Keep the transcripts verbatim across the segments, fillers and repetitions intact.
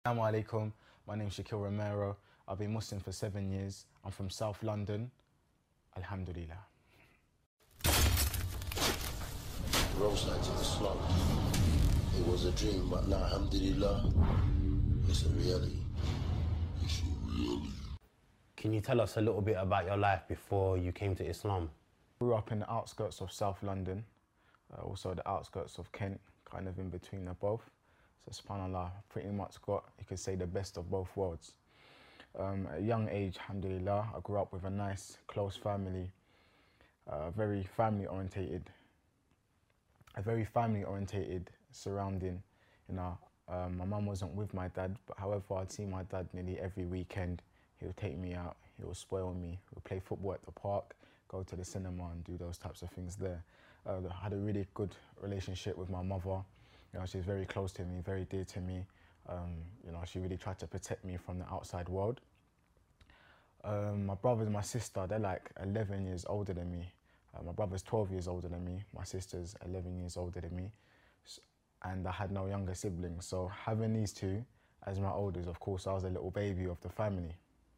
Assalamu alaikum, my name is Shaquille Romero. I've been Muslim for seven years. I'm from South London. Alhamdulillah. Rose night to the slum. It was a dream, but now, alhamdulillah, it's a reality. It's a reality. Can you tell us a little bit about your life before you came to Islam? Grew up in the outskirts of South London, uh, also the outskirts of Kent, kind of in between the both. So subhanAllah, pretty much got, you could say, the best of both worlds. Um, at a young age, alhamdulillah, I grew up with a nice, close family, uh, very family orientated, a very family orientated surrounding. You know, um, my mum wasn't with my dad, but however, I'd see my dad nearly every weekend. He would take me out, he would spoil me, we would play football at the park, go to the cinema and do those types of things there. Uh, I had a really good relationship with my mother. You know, she's very close to me, very dear to me. Um, you know, she really tried to protect me from the outside world. Um, my brother and my sister, they're like eleven years older than me. Uh, my brother's twelve years older than me. My sister's eleven years older than me. And I had no younger siblings. So having these two as my elders, of course, I was a little baby of the family.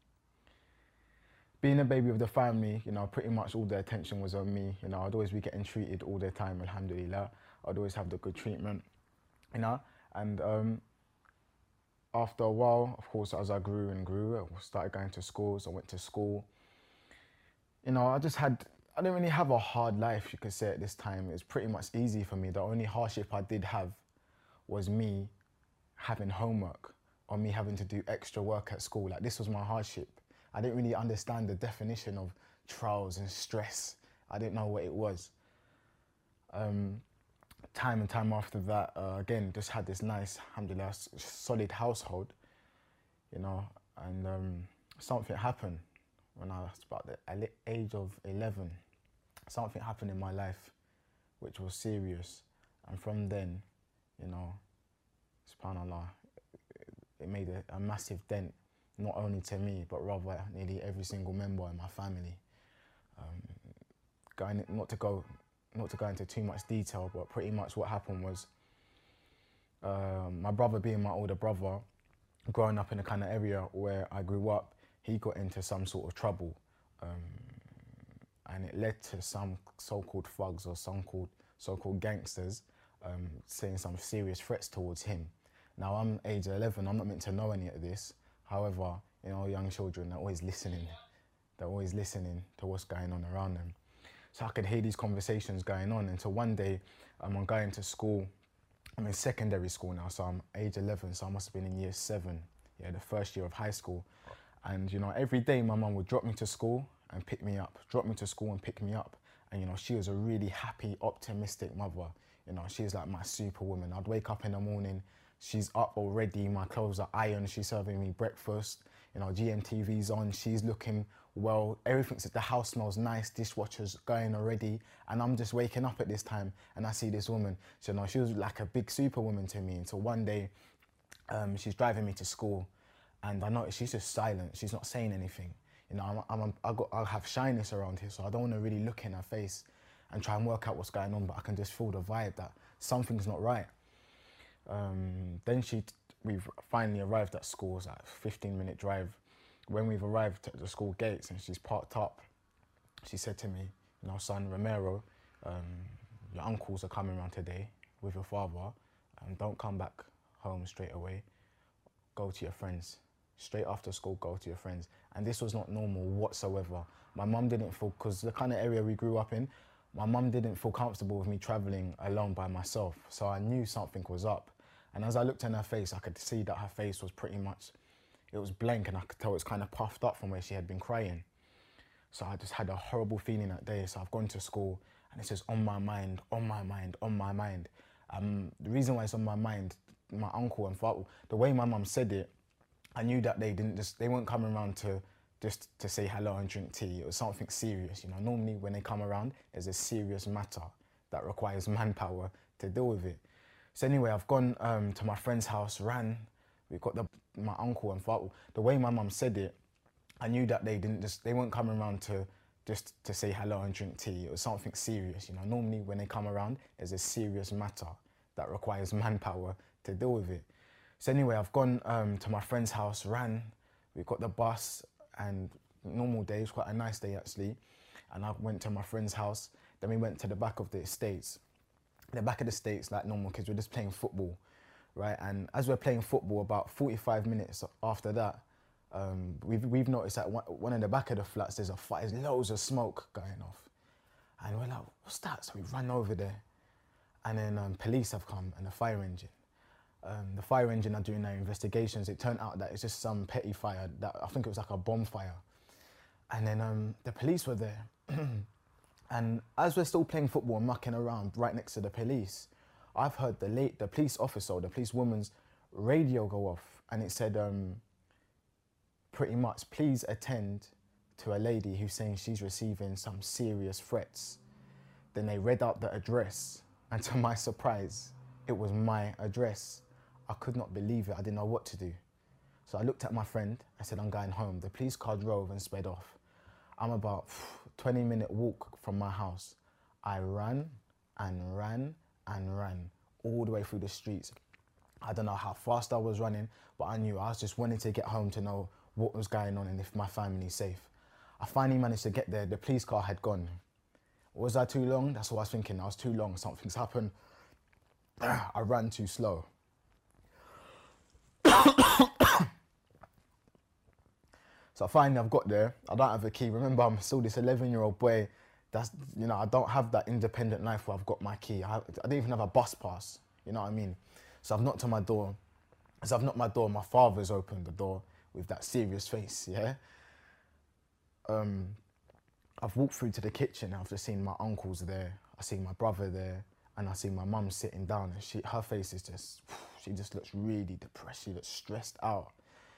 Being a baby of the family, you know, pretty much all the attention was on me. You know, I'd always be getting treated all the time, alhamdulillah. I'd always have the good treatment, you know. And um, after a while, of course, as I grew and grew, I started going to schools. I went to school. You know, I just had, I didn't really have a hard life, you could say, at this time. It was pretty much easy for me. The only hardship I did have was me having homework or me having to do extra work at school. Like, this was my hardship. I didn't really understand the definition of trials and stress. I didn't know what it was. Um, time and time after that, uh, again, just had this nice, alhamdulillah, solid household, you know, and um, something happened when I was about the age of eleven. Something happened in my life which was serious. And from then, you know, subhanAllah, it made a, a massive dent, not only to me, but rather nearly every single member in my family. Um, going, not to go, not to go into too much detail, but pretty much what happened was, um, my brother being my older brother, growing up in the kind of area where I grew up, he got into some sort of trouble. Um, and it led to some so-called thugs or some called, so-called gangsters um, saying some serious threats towards him. Now, I'm age eleven, I'm not meant to know any of this. However, you know, young children, they're always listening. They're always listening to what's going on around them. So I could hear these conversations going on until one day um, I'm going to school. I'm in secondary school now, so I'm age eleven, so I must have been in year seven, yeah, the first year of high school. And, you know, every day my mum would drop me to school and pick me up, drop me to school and pick me up. And, you know, she was a really happy, optimistic mother. You know, she was like my superwoman. I'd wake up in the morning, she's up already, my clothes are ironed, she's serving me breakfast, you know, G M T V's on, she's looking well, everything's, the house smells nice, dishwasher's going already, and I'm just waking up at this time and I see this woman. So, you know, she was like a big superwoman to me until one day um, she's driving me to school and I notice she's just silent, she's not saying anything. You know, I'm, I'm, I, got, I have shyness around here, so I don't want to really look in her face and try and work out what's going on, but I can just feel the vibe that something's not right. Um, then she, we've finally arrived at school. It's like a fifteen minute drive. When we've arrived at the school gates and she's parked up, she said to me, you know, son, Romero, um, your uncles are coming around today with your father, and don't come back home straight away. Go to your friends. Straight after school, go to your friends. And this was not normal whatsoever. My mum didn't feel, because the kind of area we grew up in, my mum didn't feel comfortable with me traveling alone by myself. So I knew something was up. And as I looked in her face, I could see that her face was pretty much, it was blank, and I could tell it was kind of puffed up from where she had been crying. So I just had a horrible feeling that day. So I've gone to school and it's just on my mind, on my mind, on my mind. Um, the reason why it's on my mind, my uncle and father, the way my mum said it, I knew that they didn't just, they weren't coming around to just to say hello and drink tea. It was something serious, you know. Normally when they come around, there's a serious matter that requires manpower to deal with it. So anyway, I've gone um, to my friend's house, ran, we got the, my uncle and father. The way my mum said it, I knew that they didn't just, they weren't coming around to just to say hello and drink tea. It was something serious, you know. Normally when they come around, there's a serious matter that requires manpower to deal with it. So anyway, I've gone um, to my friend's house, ran, we got the bus, and normal day, it was quite a nice day actually. And I went to my friend's house, then we went to the back of the estates. The back of the estates, like normal kids, we're just playing football, right? And as we're playing football, about forty-five minutes after that, um, we've, we've noticed that one, one in the back of the flats, there's a fire, there's loads of smoke going off. And we're like, what's that? So we run over there. And then um, police have come and the fire engine. Um, the fire engine are doing their investigations. It turned out that it's just some petty fire, that I think it was like a bonfire. And then um, the police were there. And as we're still playing football and mucking around right next to the police, I've heard the late, the police officer, or the police woman's radio go off, and it said um, pretty much, please attend to a lady who's saying she's receiving some serious threats. Then they read out the address, and to my surprise, it was my address. I could not believe it. I didn't know what to do. So I looked at my friend. I said, I'm going home. The police car drove and sped off. I'm about twenty minute walk from my house. I ran and ran and ran all the way through the streets. I don't know how fast I was running, but I knew I was just wanting to get home to know what was going on and if my family's safe. I finally managed to get there. The police car had gone. Was I too long? That's what I was thinking. I was too long. Something's happened. I ran too slow. So finally I've got there. I don't have a key. Remember, I'm still this eleven year old boy. That's, you know, I don't have that independent life where I've got my key. I, I didn't even have a bus pass. You know what I mean? So I've knocked on my door. As I've knocked my door, my father's opened the door with that serious face, yeah? Um, I've walked through to the kitchen. I've just seen my uncles there. I see my brother there. And I see my mum sitting down, and she, her face is just, she just looks really depressed. She looks stressed out.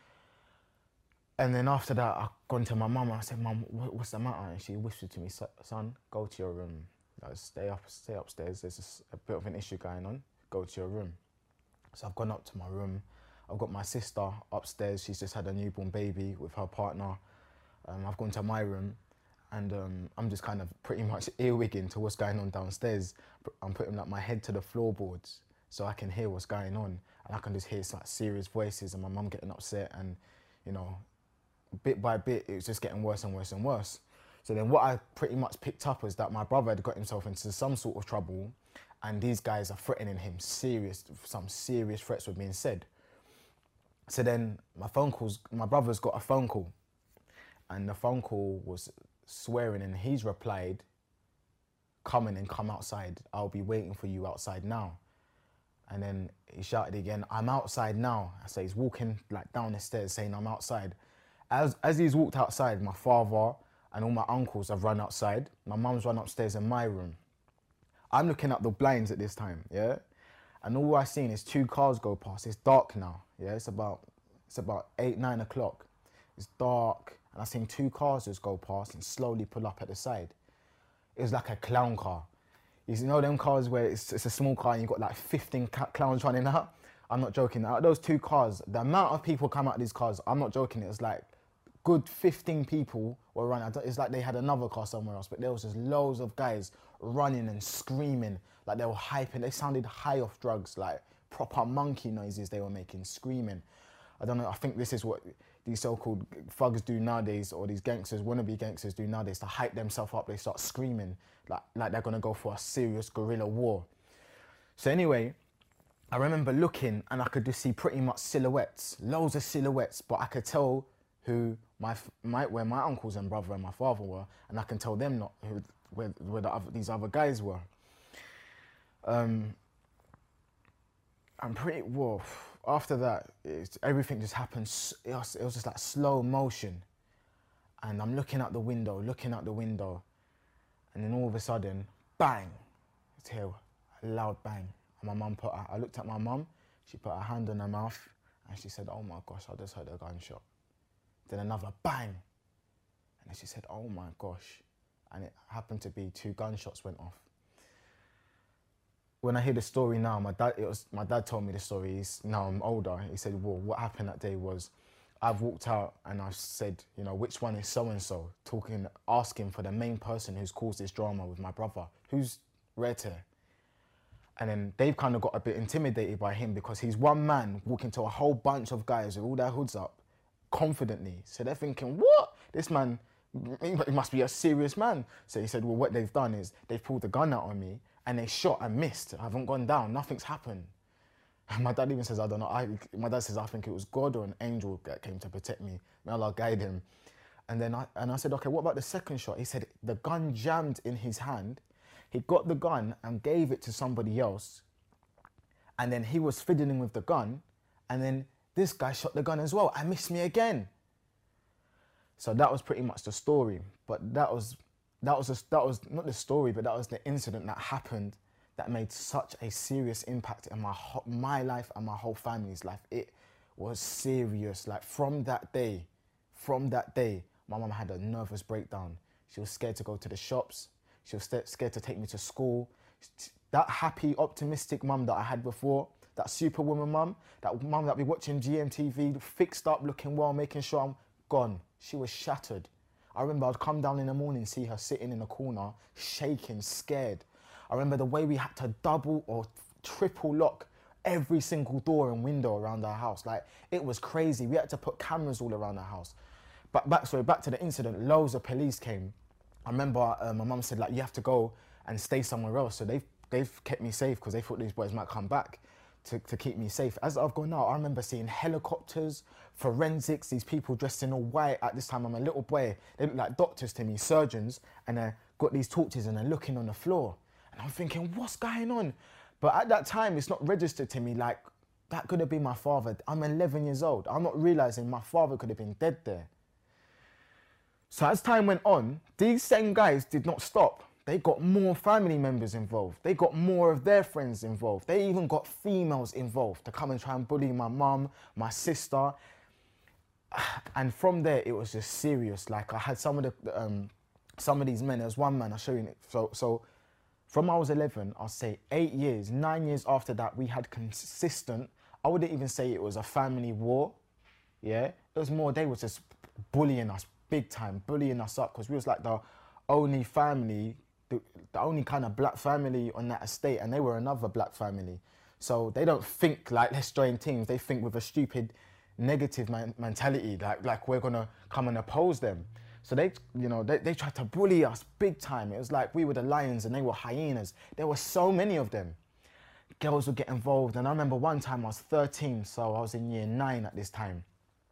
And then after that, I gone to my mum and I said, Mum, what's the matter? And she whispered to me, son, go to your room. Like, stay up, stay upstairs. There's a, a bit of an issue going on. Go to your room. So I've gone up to my room. I've got my sister upstairs. She's just had a newborn baby with her partner. Um, I've gone to my room, and um, I'm just kind of pretty much earwigging to what's going on downstairs. I'm putting like my head to the floorboards so I can hear what's going on, and I can just hear like serious voices and my mum getting upset, and you know, bit by bit it was just getting worse and worse and worse. So then what I pretty much picked up was that my brother had got himself into some sort of trouble, and these guys are threatening him. Serious, some serious threats were being said. So then my phone calls, my brother's got a phone call, and the phone call was swearing, and he's replied, come in and come outside. I'll be waiting for you outside now. And then he shouted again, I'm outside now. So he's walking like down the stairs saying, I'm outside. As, as he's walked outside, my father and all my uncles have run outside. My mum's run upstairs in my room. I'm looking at the blinds at this time, yeah? And all I've seen is two cars go past. It's dark now, yeah? It's about, it's about eight, nine o'clock. It's dark, and I've seen two cars just go past and slowly pull up at the side. It was like a clown car. You know them cars where it's, it's a small car and you've got like fifteen clowns running out? I'm not joking. Out of those two cars, the amount of people come out of these cars, I'm not joking, it was like good fifteen people were running. It's like they had another car somewhere else, but there was just loads of guys running and screaming, like they were hyping. They sounded high off drugs, like proper monkey noises they were making, screaming. I don't know, I think this is what these so-called thugs do nowadays, or these gangsters, wannabe gangsters do nowadays, to hype themselves up. They start screaming like, like they're gonna go for a serious guerrilla war. So anyway, I remember looking and I could just see pretty much silhouettes, loads of silhouettes, but I could tell who my, my where my uncles and brother and my father were, and I can tell them not who, where, where the other, these other guys were. Um, I'm pretty, whoa. After that, it's, everything just happened, it was, it was just like slow motion. And I'm looking out the window, looking out the window, and then all of a sudden, bang, it's here, a loud bang. And my mum put her, I looked at my mum, she put her hand on her mouth, and she said, oh my gosh, I just heard a gunshot. Then another bang, and then she said, oh my gosh. And it happened to be two gunshots went off. When I hear the story now, my dad, it was, my dad told me the story. He's, now I'm older. He said, well, what happened that day was I've walked out and I said, you know, which one is so-and-so? Talking, asking for the main person who's caused this drama with my brother, who's red hair. And then they've kind of got a bit intimidated by him because he's one man walking to a whole bunch of guys with all their hoods up confidently. So they're thinking, what? This man, he must be a serious man. So he said, well, what they've done is they've pulled the gun out on me and they shot and missed. I haven't gone down, nothing's happened. And my dad even says, I don't know, I, my dad says, I think it was God or an angel that came to protect me. May Allah guide him. And then I, and I said, okay, what about the second shot? He said, the gun jammed in his hand. He got the gun and gave it to somebody else. And then he was fiddling with the gun. And then this guy shot the gun as well and missed me again. So that was pretty much the story. But that was, that was, a, that was not the story, but that was the incident that happened that made such a serious impact in my, my life and my whole family's life. It was serious. Like from that day, from that day, my mum had a nervous breakdown. She was scared to go to the shops. She was scared to take me to school. That happy, optimistic mum that I had before, that superwoman mum, that mum that be watching G M T V, fixed up, looking well, making sure I'm gone. She was shattered. I remember I'd come down in the morning, see her sitting in a corner, shaking, scared. I remember the way we had to double or triple lock every single door and window around our house. Like, it was crazy. We had to put cameras all around our house. But back, sorry, back to the incident, loads of police came. I remember uh, my mum said, like, you have to go and stay somewhere else. So they've, they've kept me safe because they thought these boys might come back to, to keep me safe. As I've gone out, I remember seeing helicopters, forensics, these people dressed in all white. At this time, I'm a little boy. They look like doctors to me, surgeons, and they've got these torches and they're looking on the floor. And I'm thinking, what's going on? But at that time, it's not registered to me like, that could have been my father. I'm eleven years old. I'm not realizing my father could have been dead there. So as time went on, these same guys did not stop. They got more family members involved. They got more of their friends involved. They even got females involved to come and try and bully my mum, my sister. And from there, it was just serious. Like, I had some of the, um, some of these men. There was one man, I'll show you it. So, so from I was eleven, I'll say eight years, nine years after that, we had consistent, I wouldn't even say it was a family war. Yeah, it was more, they were just bullying us big time, bullying us up, because we was like the only family, the, the only kind of black family on that estate, and they were another black family. So they don't think like, let's join teams. They think with a stupid negative man mentality, like, like we're gonna come and oppose them. So they, you know, they, they tried to bully us big time. It was like we were the lions and they were hyenas. There were so many of them. Girls would get involved. And I remember one time I was thirteen, so I was in year nine at this time.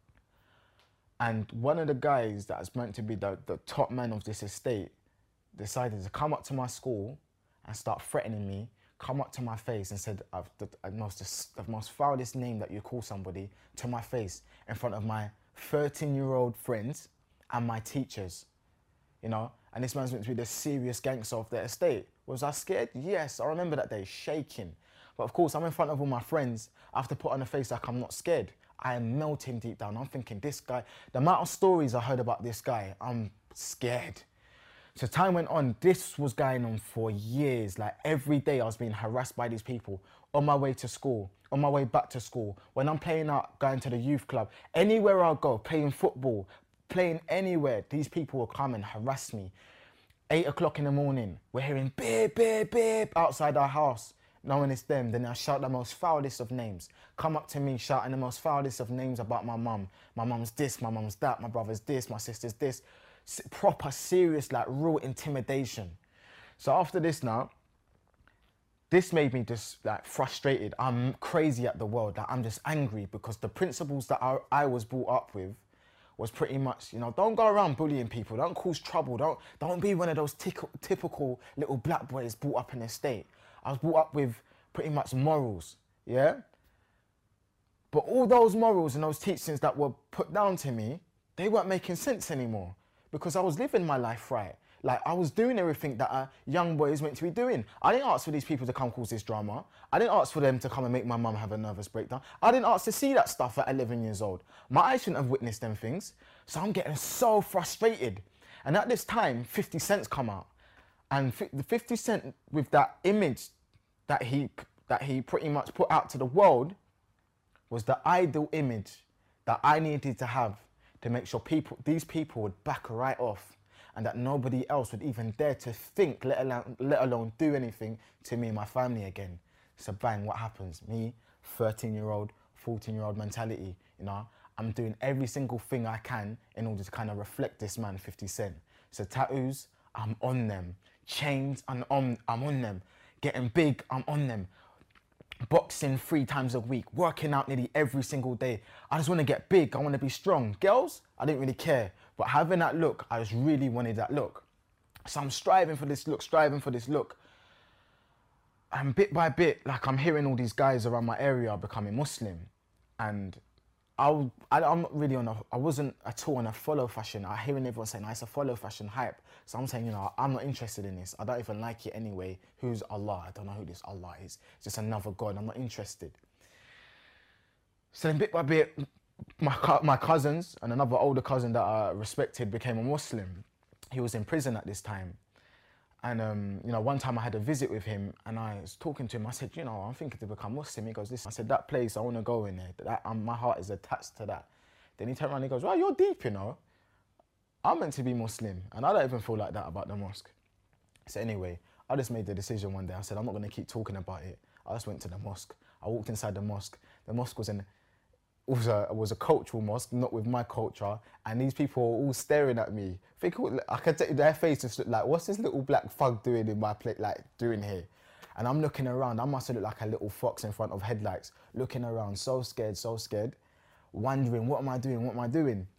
And one of the guys that was meant to be the, the top man of this estate decided to come up to my school and start threatening me, come up to my face and said I've the, the, most, the most foulest name that you call somebody to my face in front of my thirteen-year-old friends and my teachers, you know? And this man's meant to be the serious gangster of the estate. Was I scared? Yes, I remember that day, shaking. But of course, I'm in front of all my friends. I have to put on a face like I'm not scared. I am melting deep down. I'm thinking, this guy, the amount of stories I heard about this guy, I'm scared. So time went on, this was going on for years. Like every day I was being harassed by these people on my way to school, on my way back to school, when I'm playing out, going to the youth club, anywhere I go, playing football, playing anywhere, these people will come and harass me. Eight o'clock in the morning, we're hearing beep, beep, beep outside our house. Knowing it's them, then they'll shout the most foulest of names. Come up to me shouting the most foulest of names about my mum. My mum's this, my mum's that, my brother's this, my sister's this. S proper, serious, like real intimidation. So after this now, this made me just like frustrated. I'm crazy at the world. Like, I'm just angry because the principles that I, I was brought up with was pretty much, you know, don't go around bullying people, don't cause trouble, don't, don't be one of those typical little black boys brought up in the state. I was brought up with pretty much morals, yeah? But all those morals and those teachings that were put down to me, they weren't making sense anymore because I was living my life right. Like, I was doing everything that a young boy is meant to be doing. I didn't ask for these people to come cause this drama. I didn't ask for them to come and make my mum have a nervous breakdown. I didn't ask to see that stuff at eleven years old. My eyes shouldn't have witnessed them things. So I'm getting so frustrated. And at this time, fifty Cent's come out. And the fifty Cent, with that image that he, that he pretty much put out to the world, was the ideal image that I needed to have to make sure people, these people would back right off, and that nobody else would even dare to think, let alone, let alone do anything to me and my family again. So bang, what happens? Me, thirteen-year-old, fourteen-year-old mentality, you know, I'm doing every single thing I can in order to kind of reflect this man, fifty Cent. So tattoos, I'm on them. Chains, I'm on, I'm on them. Getting big, I'm on them. Boxing three times a week, working out nearly every single day. I just want to get big, I want to be strong. Girls, I didn't really care. But having that look, I just really wanted that look. So I'm striving for this look, striving for this look. And bit by bit, like I'm hearing all these guys around my area are becoming Muslim. And I, I, I'm not really on a, I wasn't at all on a follow fashion. I'm hearing everyone saying, oh, it's a follow fashion hype. So I'm saying, you know, I'm not interested in this. I don't even like it anyway. Who's Allah? I don't know who this Allah is. It's just another God. I'm not interested. So then bit by bit, my, my cousins and another older cousin that I respected became a Muslim. He was in prison at this time. And, um, you know, one time I had a visit with him and I was talking to him. I said, you know, I'm thinking to become Muslim. He goes, listen, I said, that place, I want to go in there. That, um, my heart is attached to that. Then he turned around and he goes, well, you're deep, you know. I'm meant to be Muslim and I don't even feel like that about the mosque. So anyway, I just made the decision one day. I said, I'm not going to keep talking about it. I just went to the mosque. I walked inside the mosque. The mosque was in... was a, was a cultural mosque, not with my culture, and these people were all staring at me. Think, I could take their faces look like, what's this little black thug doing in my plate, like doing here? And I'm looking around, I must have looked like a little fox in front of headlights, looking around, so scared, so scared, wondering, what am I doing, what am I doing?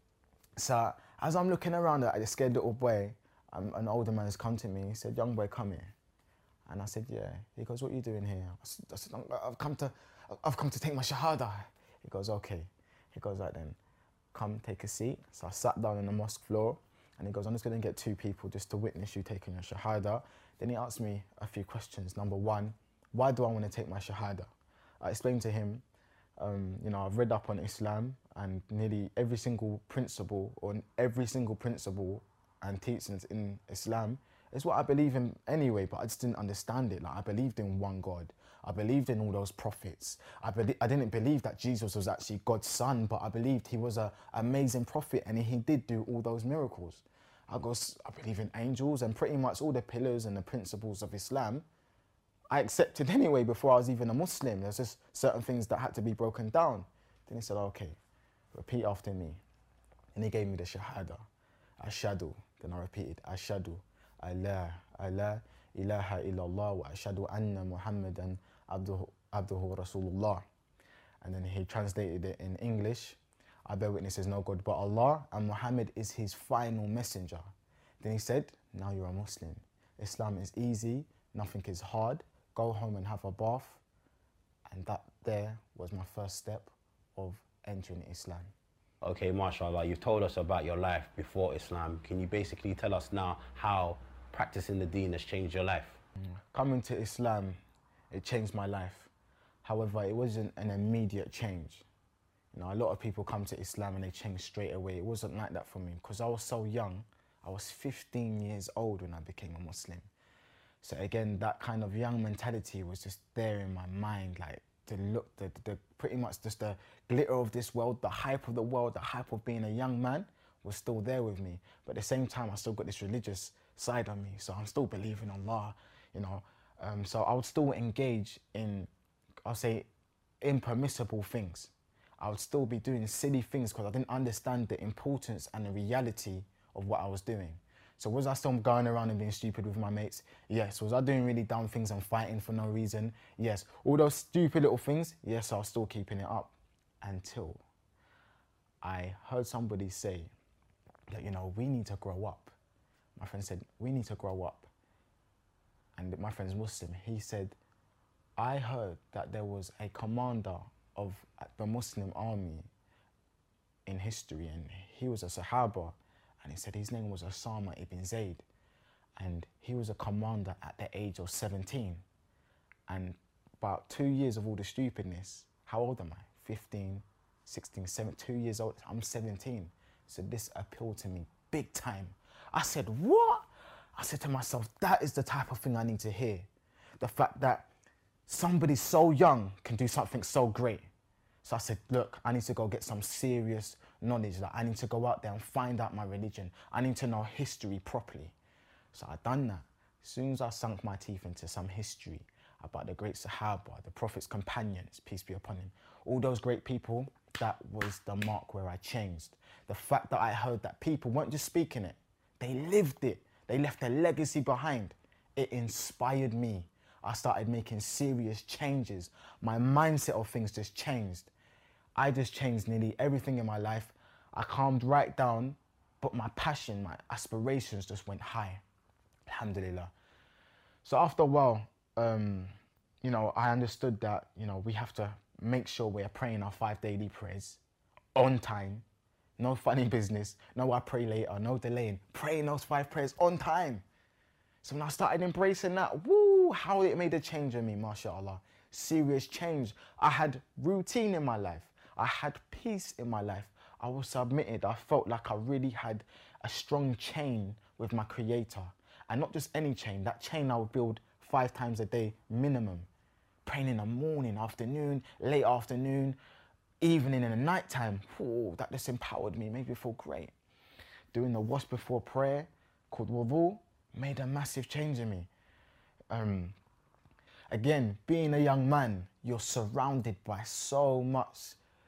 So as I'm looking around at the scared little boy, um, an older man has come to me, he said, young boy, come here. And I said, yeah. He goes, what are you doing here? I said, I said I've come to, I've come to take my shahada. He goes, okay. He goes, right then, come take a seat. So I sat down on the mosque floor and he goes, I'm just gonna get two people just to witness you taking your shahada. Then he asked me a few questions. Number one, why do I wanna take my shahada? I explained to him, um, you know, I've read up on Islam and nearly every single principle or every single principle and teachings in Islam is what I believe in anyway, but I just didn't understand it. Like I believed in one God. I believed in all those prophets. I, be I didn't believe that Jesus was actually God's son, but I believed he was an amazing prophet and he did do all those miracles. I, goes, I believe in angels and pretty much all the pillars and the principles of Islam I accepted anyway before I was even a Muslim. There's just certain things that had to be broken down. Then he said, okay, repeat after me. And he gave me the Shahada, Ashadu. Then I repeated, Ashadu, Allah, Allah, ilaha illallah wa ashadu anna Muhammadan abduhu, abduhu Rasulullah. And then he translated it in English. I bear witness there's no God but Allah and Muhammad is his final messenger. Then he said, now you're a Muslim. Islam is easy, nothing is hard. Go home and have a bath. And that there was my first step of entering Islam. Okay, mashallah, you've told us about your life before Islam. Can you basically tell us now how practicing the deen has changed your life? Coming to Islam, it changed my life. However, it wasn't an immediate change. You know, a lot of people come to Islam and they change straight away. It wasn't like that for me because I was so young. I was fifteen years old when I became a Muslim. So again, that kind of young mentality was just there in my mind, like the look, the, the pretty much just the glitter of this world, the hype of the world, the hype of being a young man was still there with me. But at the same time, I still got this religious side on me. So I'm still believing in Allah, you know. Um, so I would still engage in, I'll say, impermissible things. I would still be doing silly things because I didn't understand the importance and the reality of what I was doing. So was I still going around and being stupid with my mates? Yes. Was I doing really dumb things and fighting for no reason? Yes. All those stupid little things? Yes, I was still keeping it up until I heard somebody say that, you know, we need to grow up. My friend said, we need to grow up. And my friend's Muslim. He said, I heard that there was a commander of the Muslim army in history and he was a Sahaba. And he said his name was Osama ibn Zayd. And he was a commander at the age of seventeen. And about two years of all the stupidness, how old am I? fifteen, sixteen, seventeen, two years old, I'm seventeen. So this appealed to me big time. I said, what? I said to myself, that is the type of thing I need to hear. The fact that somebody so young can do something so great. So I said, look, I need to go get some serious knowledge. Like I need to go out there and find out my religion. I need to know history properly. So I done that. As soon as I sunk my teeth into some history, about the great Sahaba, the Prophet's companions, peace be upon him. All those great people, that was the mark where I changed. The fact that I heard that people weren't just speaking it, they lived it. They left a legacy behind. It inspired me. I started making serious changes. My mindset of things just changed. I just changed nearly everything in my life. I calmed right down, but my passion, my aspirations just went high. Alhamdulillah. So after a while, um, you know, I understood that, you know, we have to make sure we're praying our five daily prayers on time. No funny business. No, I pray later. No delaying. Praying those five prayers on time. So when I started embracing that, woo, how it made a change in me, mashallah. Serious change. I had routine in my life. I had peace in my life. I was submitted. I felt like I really had a strong chain with my creator. And not just any chain. That chain I would build five times a day minimum. Praying in the morning, afternoon, late afternoon, evening and the night time. Ooh, that just empowered me, made me feel great. Doing the wash before prayer, called wudu, made a massive change in me. Um, again, being a young man, you're surrounded by so much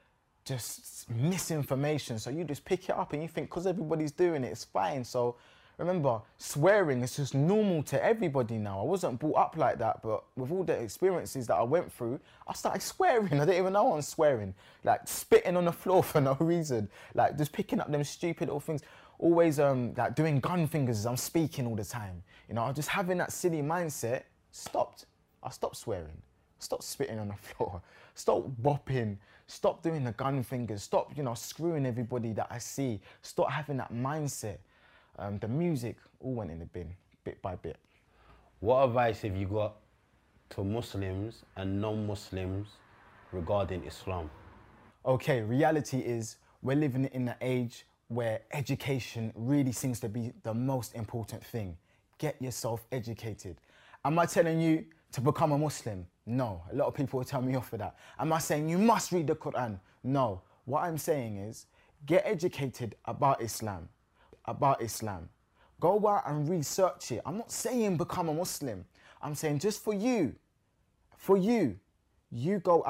just misinformation. So you just pick it up and you think, because everybody's doing it, it's fine. So remember, swearing is just normal to everybody now. I wasn't brought up like that, but with all the experiences that I went through, I started swearing. I didn't even know I was swearing. Like spitting on the floor for no reason. Like just picking up them stupid little things. Always um, like doing gun fingers as I'm speaking all the time. You know, just having that silly mindset stopped. I stopped swearing. Stop spitting on the floor. Stop bopping. Stop doing the gun fingers. Stop, you know, screwing everybody that I see. Stop having that mindset. Um, the music all went in the bin, bit by bit. What advice have you got to Muslims and non-Muslims regarding Islam? Okay, reality is we're living in an age where education really seems to be the most important thing. Get yourself educated. Am I telling you to become a Muslim? No. A lot of people will tell me off for that. Am I saying you must read the Quran? No. What I'm saying is get educated about Islam. About Islam. Go out and research it. I'm not saying become a Muslim. I'm saying just for you, for you, you go out.